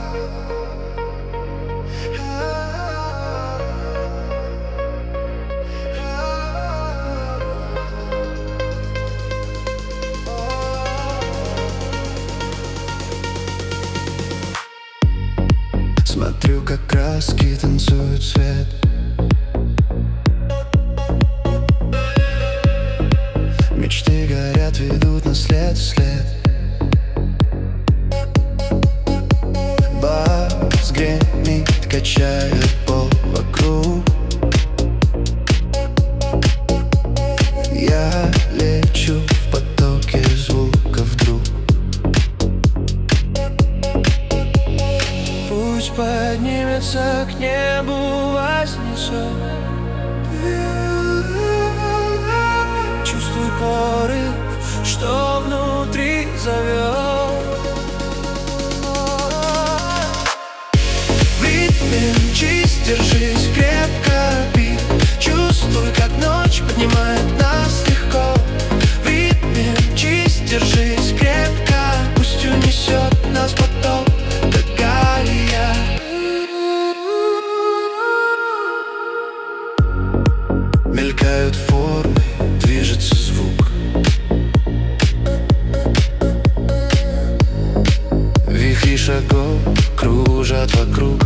Смотрю, как краски танцуют свет. Мечты горят, ведут нас след в след. Бас гремит, качает пол вокруг. Я лечу в потоке звука вдруг. Пусть поднимется к небу, вознесет. Чувствуй порыв, что внутри зовет. В ритме мчись, держись крепко, бит. Чувствуй, как ночь поднимает нас легко. В ритме мчись, держись крепко. Пусть унесет нас поток, как галия. Мелькают формы, движется звук. Вихри шагов кружат вокруг.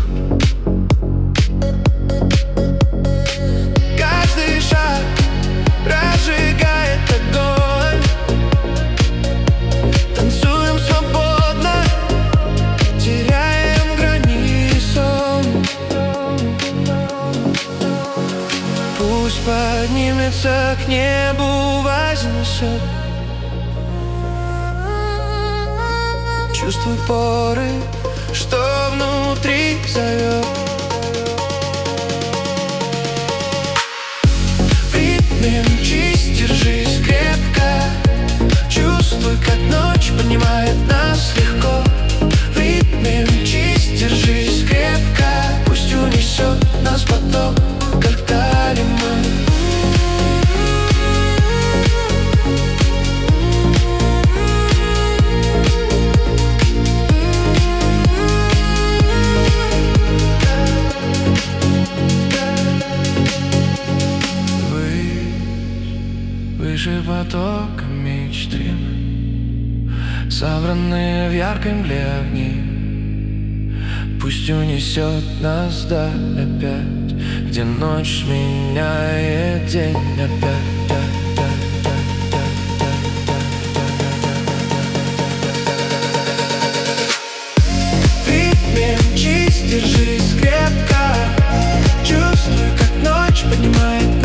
Каждый шаг разжигает огонь. Танцуем свободно, теряем границу. Пусть поднимется к небу, вознесет. Чувствуй порыв, что внутри зовет. В ритме мчись, держись крепко. Чувствуй, как ночь поднимает нас легко. В ритме мчись, держись крепко. Пусть унесет нас поток, как талисман. Выше потока мечты, собранные в яркой мгле огни. Пусть унесет нас вдаль опять, где ночь сменяет день опять. В ритме мчись, держись крепко. Чувствуй, как ночь поднимает